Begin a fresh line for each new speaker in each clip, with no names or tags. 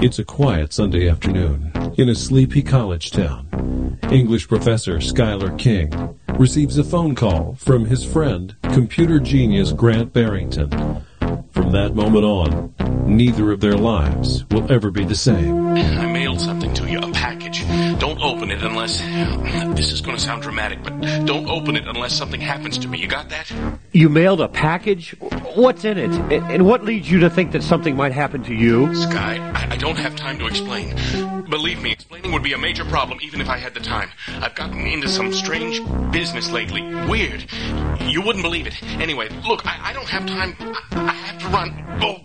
It's a quiet Sunday afternoon in a sleepy college town. English professor Schuyler King receives a phone call from his friend, computer genius Grant Barrington. From that moment on, neither of their lives will ever be the same.
I mailed something to you, a package. Don't open it unless... This is going to sound dramatic, but don't open it unless something happens to me. You got that?
You mailed a package? What's in it? And what leads you to think that something might happen to you?
Sky, I don't have time to explain. Believe me, explaining would be a major problem even if I had the time. I've gotten into some strange business lately. Weird. You wouldn't believe it. Anyway, look, I don't have time. I have to run. Oh,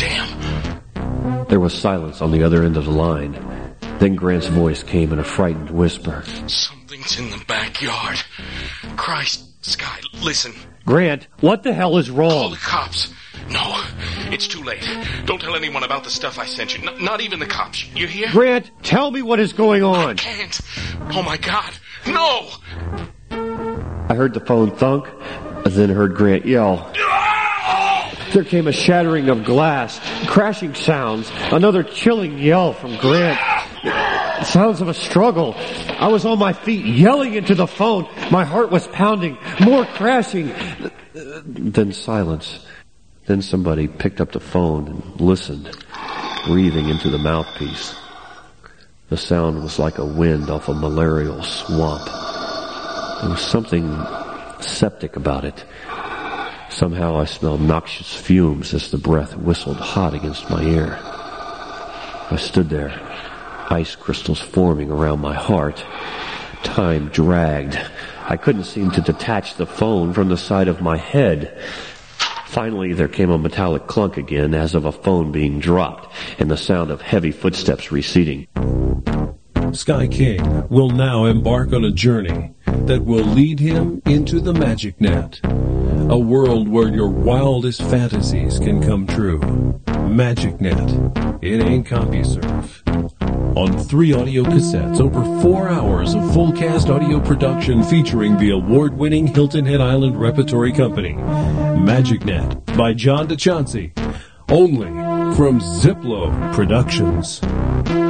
damn.
There was silence on the other end of the line. Then Grant's voice came in a frightened whisper.
Something's in the backyard. Christ, Sky, listen.
Grant, what the hell is wrong?
Call the cops. No, it's too late. Don't tell anyone about the stuff I sent you. Not even the cops. You hear?
Grant, tell me what is going on.
I can't. Oh, my God. No!
I heard the phone thunk, then heard Grant yell. There came a shattering of glass, crashing sounds, another chilling yell from Grant. Sounds of a struggle. I was on my feet, yelling into the phone. My heart was pounding, more crashing. Then silence. Then somebody picked up the phone and listened, breathing into the mouthpiece. The sound was like a wind off a malarial swamp. There was something septic about it. Somehow I smelled noxious fumes as the breath whistled hot against my ear. I stood there, ice crystals forming around my heart. Time dragged. I couldn't seem to detach the phone from the side of my head. Finally, there came a metallic clunk again, as of a phone being dropped, and the sound of heavy footsteps receding.
Sky King will now embark on a journey that will lead him into the Magic Net, a world where your wildest fantasies can come true. Magic Net. It ain't CompuServe. On 3 audio cassettes, over 4 hours of full cast audio production featuring the award-winning Hilton Head Island Repertory Company. Magic Net by John DeChauncey. Only from Ziplo Productions.